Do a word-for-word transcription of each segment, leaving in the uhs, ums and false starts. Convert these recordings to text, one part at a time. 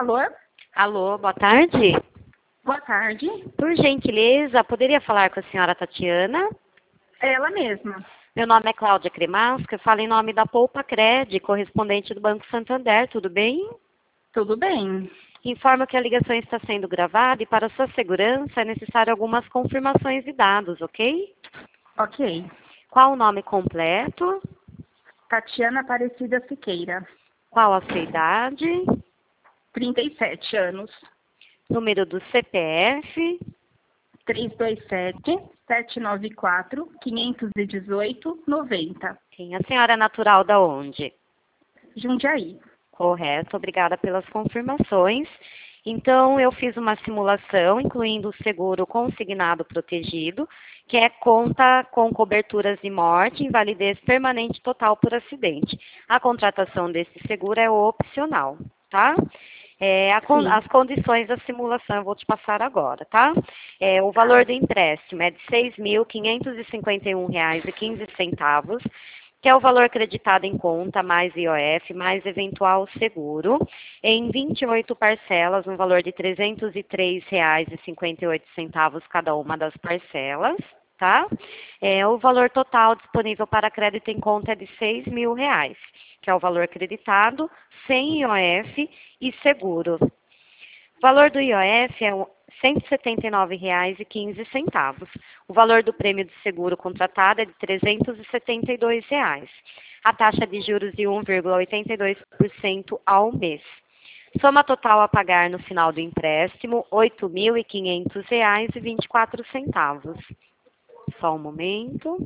Alô? Alô, boa tarde. Boa tarde. Por gentileza, poderia falar com a senhora Tatiana? É ela mesma. Meu nome é Cláudia Cremasca, eu falo em nome da Poupa Cred, correspondente do Banco Santander, tudo bem? Tudo bem. Informo que a ligação está sendo gravada e para sua segurança é necessário algumas confirmações de dados, ok? Ok. Qual o nome completo? Tatiana Aparecida Siqueira. Qual a sua idade? trinta e sete anos. Número do C P F? trezentos e vinte e sete, setecentos e noventa e quatro, quinhentos e dezoito, noventa. Sim, a senhora é natural da onde? Jundiaí. Correto, obrigada pelas confirmações. Então, eu fiz uma simulação, incluindo o seguro consignado protegido, que é conta com coberturas de morte, invalidez permanente total por acidente. A contratação desse seguro é opcional, tá? É, a, as condições da simulação eu vou te passar agora, tá? É, o valor do empréstimo é de seis mil quinhentos e cinquenta e um reais e quinze centavos, que é o valor creditado em conta, mais I O F, mais eventual seguro, em vinte e oito parcelas, no valor de trezentos e três reais e cinquenta e oito centavos cada uma das parcelas, tá? É, o valor total disponível para crédito em conta é de seis mil reais, que é o valor creditado, sem I O F e seguro. O valor do I O F é cento e setenta e nove reais e quinze centavos. O valor do prêmio de seguro contratado é de trezentos e setenta e dois reais. A taxa de juros de um vírgula oitenta e dois por cento ao mês. Soma total a pagar no final do empréstimo, oito mil e quinhentos reais e vinte e quatro centavos. Só um momento.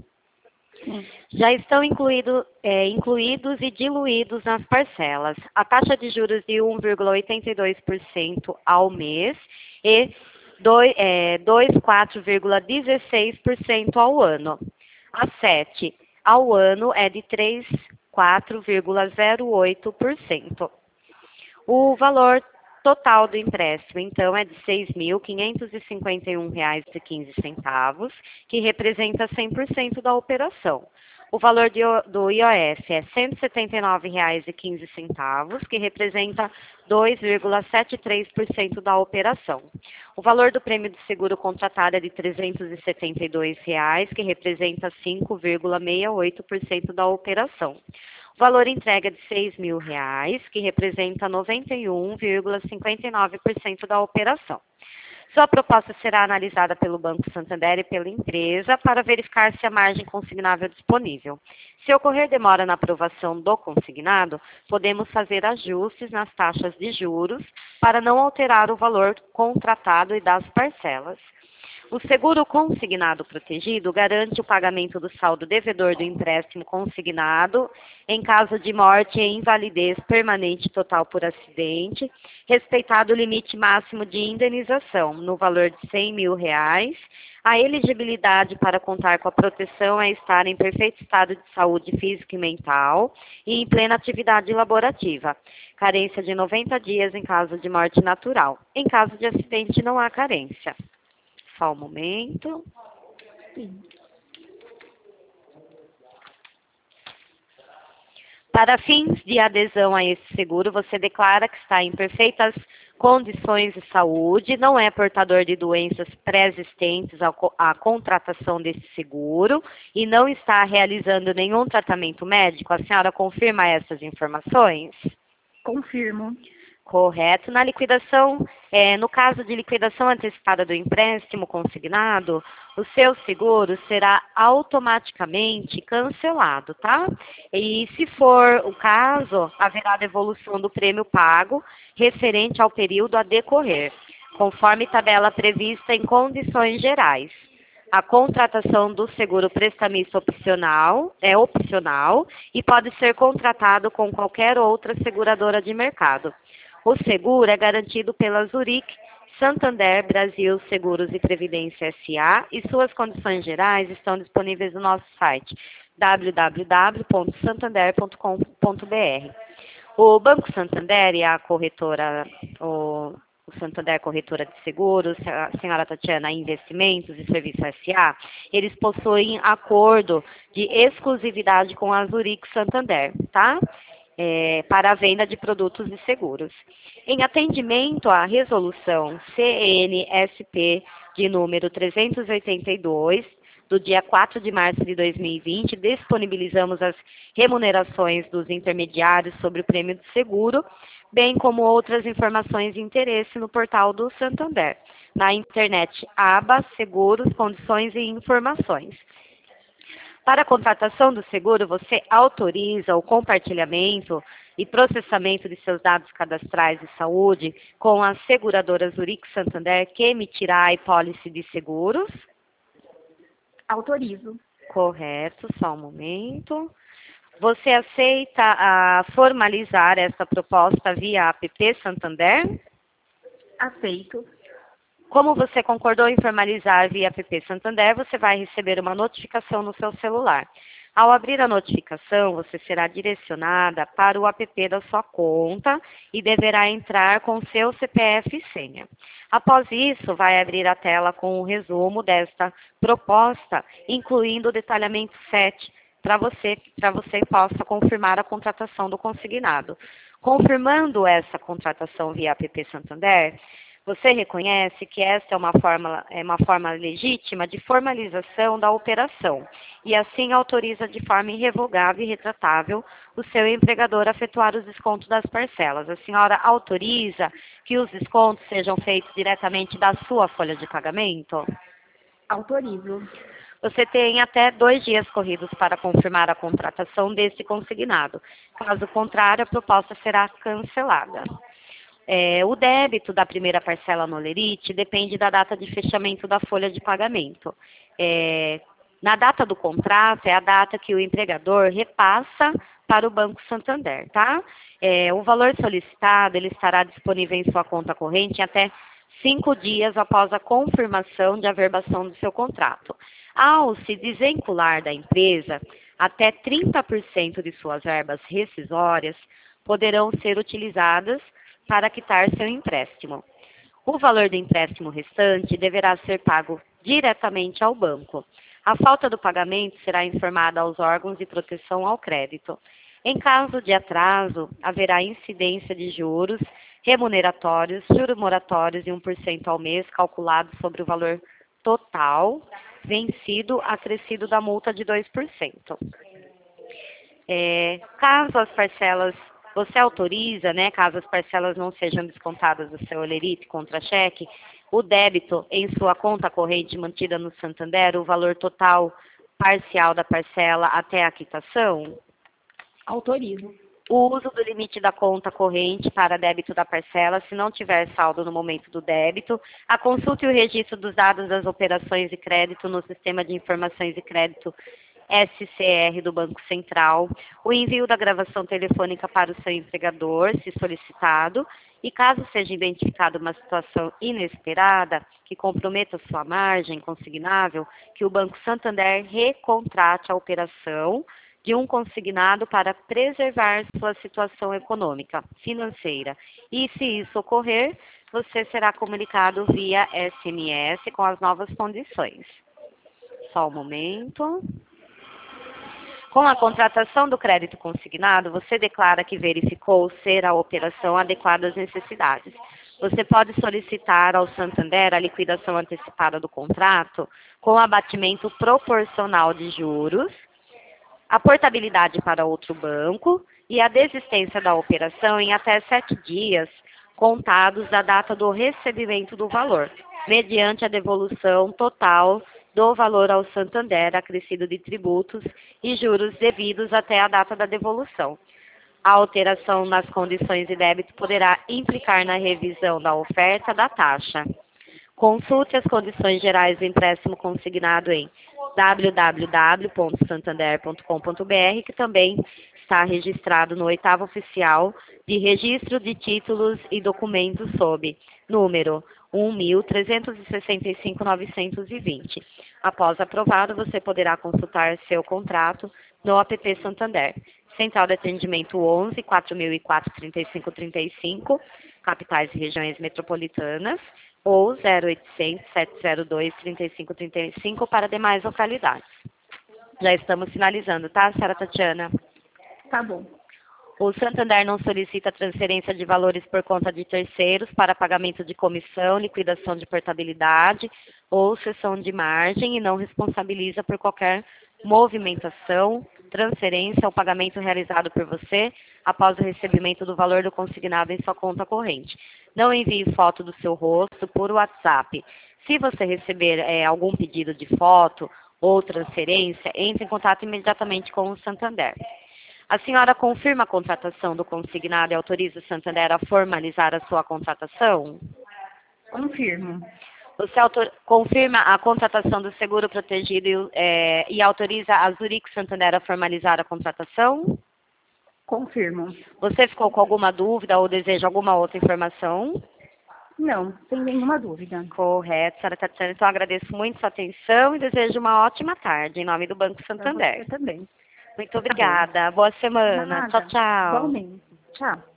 Já estão incluído, é, incluídos e diluídos nas parcelas a taxa de juros de um vírgula oitenta e dois por cento ao mês e vinte e quatro vírgula dezesseis por cento ao ano. A sete ao ano é de trinta e quatro vírgula zero oito por cento. O valor total do empréstimo, então, é de seis mil quinhentos e cinquenta e um reais e quinze centavos, que representa cem por cento da operação. O valor de, do I O F é cento e setenta e nove reais e quinze centavos, que representa dois vírgula setenta e três por cento da operação. O valor do prêmio de seguro contratado é de trezentos e setenta e dois reais, que representa cinco vírgula sessenta e oito por cento da operação. O valor entregue é de seis mil reais, que representa noventa e um vírgula cinquenta e nove por cento da operação. Sua proposta será analisada pelo Banco Santander e pela empresa para verificar se a margem consignável é disponível. Se ocorrer demora na aprovação do consignado, podemos fazer ajustes nas taxas de juros para não alterar o valor contratado e das parcelas. O seguro consignado protegido garante o pagamento do saldo devedor do empréstimo consignado em caso de morte e invalidez permanente total por acidente, respeitado o limite máximo de indenização, no valor de cem mil reais. A elegibilidade para contar com a proteção é estar em perfeito estado de saúde física e mental e em plena atividade laborativa. Carência de noventa dias em caso de morte natural. Em caso de acidente, não há carência. Só um momento. Sim. Para fins de adesão a esse seguro, você declara que está em perfeitas condições de saúde, não é portador de doenças pré-existentes à contratação desse seguro e não está realizando nenhum tratamento médico. A senhora confirma essas informações? Confirmo. Correto. Na liquidação, é, no caso de liquidação antecipada do empréstimo consignado, o seu seguro será automaticamente cancelado, tá? E se for o caso, haverá devolução do prêmio pago referente ao período a decorrer, conforme tabela prevista em condições gerais. A contratação do seguro prestamista opcional é opcional e pode ser contratado com qualquer outra seguradora de mercado. O seguro é garantido pela Zurich Santander Brasil Seguros e Previdência S A e suas condições gerais estão disponíveis no nosso site w w w ponto santander ponto com ponto b r. O Banco Santander e a corretora, o, o Santander Corretora de Seguros, a senhora Tatiana Investimentos e Serviço S A, eles possuem acordo de exclusividade com a Zurich Santander, tá? é, para a venda de produtos e seguros. Em atendimento à resolução C N S P de número trezentos e oitenta e dois, do dia quatro de março de dois mil e vinte, disponibilizamos as remunerações dos intermediários sobre o prêmio de seguro, bem como outras informações de interesse no portal do Santander, na internet aba Seguros, Condições e Informações. Para a contratação do seguro, você autoriza o compartilhamento e processamento de seus dados cadastrais de saúde com a seguradora Zurich Santander, que emitirá a apólice de seguros? Autorizo. Correto, só um momento. Você aceita a formalizar essa proposta via app Santander? Aceito. Como você concordou em formalizar via app Santander, você vai receber uma notificação no seu celular. Ao abrir a notificação, você será direcionada para o app da sua conta e deverá entrar com seu C P F e senha. Após isso, vai abrir a tela com o resumo desta proposta, incluindo o detalhamento sete, para você, para você possa confirmar a contratação do consignado. Confirmando essa contratação via app Santander, você reconhece que esta é uma forma, é uma forma legítima de formalização da operação e assim autoriza de forma irrevogável e retratável o seu empregador a efetuar os descontos das parcelas. A senhora autoriza que os descontos sejam feitos diretamente da sua folha de pagamento? Autorizo. Você tem até dois dias corridos para confirmar a contratação desse consignado. Caso contrário, a proposta será cancelada. É, o débito da primeira parcela no Olerite depende da data de fechamento da folha de pagamento. É, na data do contrato é a data que o empregador repassa para o Banco Santander, tá? É, o valor solicitado ele estará disponível em sua conta corrente até cinco dias após a confirmação de averbação do seu contrato. Ao se desvincular da empresa, até trinta por cento de suas verbas rescisórias poderão ser utilizadas para quitar seu empréstimo. O valor do empréstimo restante deverá ser pago diretamente ao banco. A falta do pagamento será informada aos órgãos de proteção ao crédito. Em caso de atraso, haverá incidência de juros remuneratórios, juros moratórios e um por cento ao mês, calculado sobre o valor total vencido, acrescido da multa de dois por cento. É, caso as parcelas Você autoriza, né, caso as parcelas não sejam descontadas do seu Olerite contra cheque, o débito em sua conta corrente mantida no Santander, o valor total parcial da parcela até a quitação? Autorizo. O uso do limite da conta corrente para débito da parcela, se não tiver saldo no momento do débito, a consulta e o registro dos dados das operações de crédito no Sistema de Informações de Crédito S C R do Banco Central, o envio da gravação telefônica para o seu empregador, se solicitado, e caso seja identificada uma situação inesperada que comprometa sua margem consignável, que o Banco Santander recontrate a operação de um consignado para preservar sua situação econômica, financeira. E se isso ocorrer, você será comunicado via S M S com as novas condições. Só um momento. Com a contratação do crédito consignado, você declara que verificou ser a operação adequada às necessidades. Você pode solicitar ao Santander a liquidação antecipada do contrato com abatimento proporcional de juros, a portabilidade para outro banco e a desistência da operação em até sete dias contados da data do recebimento do valor, mediante a devolução total do valor ao Santander acrescido de tributos e juros devidos até a data da devolução. A alteração nas condições de débito poderá implicar na revisão da oferta da taxa. Consulte as condições gerais do empréstimo consignado em w w w ponto santander ponto com ponto b r, que também está registrado no oitavo oficial de registro de títulos e documentos sob número um mil trezentos e sessenta e cinco ponto novecentos e vinte. Após aprovado, você poderá consultar seu contrato no app Santander. Central de atendimento onze, quatro mil e quatro, trinta e cinco trinta e cinco, capitais e regiões metropolitanas, ou zero oitocentos, sete zero dois, trinta e cinco trinta e cinco para demais localidades. Já estamos finalizando, tá, senhora Tatiana? Tá bom. O Santander não solicita transferência de valores por conta de terceiros para pagamento de comissão, liquidação de portabilidade ou cessão de margem e não responsabiliza por qualquer movimentação, transferência ou pagamento realizado por você após o recebimento do valor do consignado em sua conta corrente. Não envie foto do seu rosto por WhatsApp. Se você receber é, algum pedido de foto ou transferência, entre em contato imediatamente com o Santander. A senhora confirma a contratação do consignado e autoriza o Santander a formalizar a sua contratação? Confirmo. Você autor... confirma a contratação do seguro protegido é, e autoriza a Zurich Santander a formalizar a contratação? Confirmo. Você ficou com alguma dúvida ou deseja alguma outra informação? Não, sem nenhuma dúvida. Correto, senhora Tatiana. Então, agradeço muito sua atenção e desejo uma ótima tarde, em nome do Banco Santander. Você também. Muito obrigada. Boa semana. Nada. Tchau, tchau. Igualmente. Tchau.